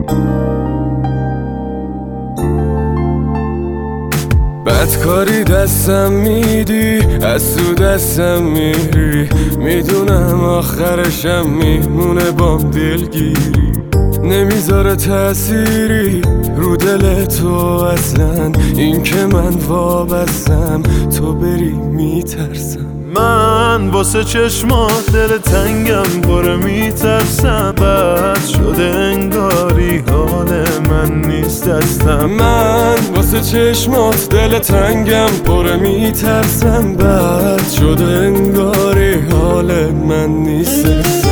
بدکاری دستم میدی، از تو دستم میری، میدونم آخرشم میمونه بام دلگیری. نمیذاره تأثیری رو دل تو اصلا، این که من وابستم تو بری میترسم. من واسه چشمات دل تنگم پره میترسم، بد شده انگاری حال من نیست دستم. من واسه چشمات دل تنگم پره میترسم، بد شده انگاری حال من نیست دستم.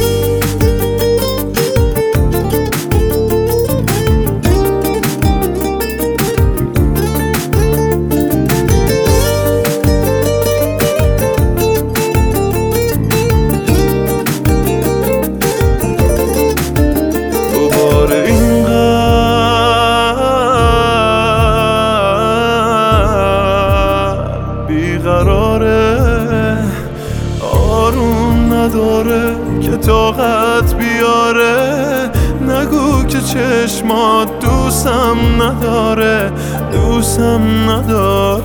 آروم نداره که طاقت بیاره، نگو که چشمات دوستم نداره.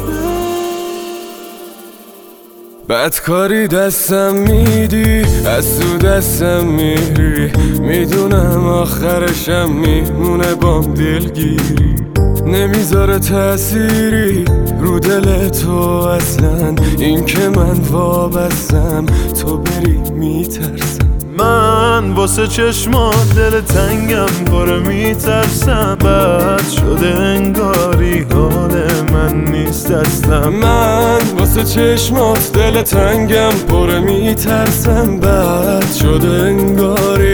بدکاری دستم میدی، از تو دستم میری، میدونم آخرشم میمونه بام دلگیری. نمیذاره تأثیری رو دل تو اصلا، این که من وابستم تو بری میترسم. من واسه چشمات دل تنگم پره میترسم، بد شده انگاری حال من نیست دستم. من واسه چشمات دل تنگم پره میترسم، بد شده انگاری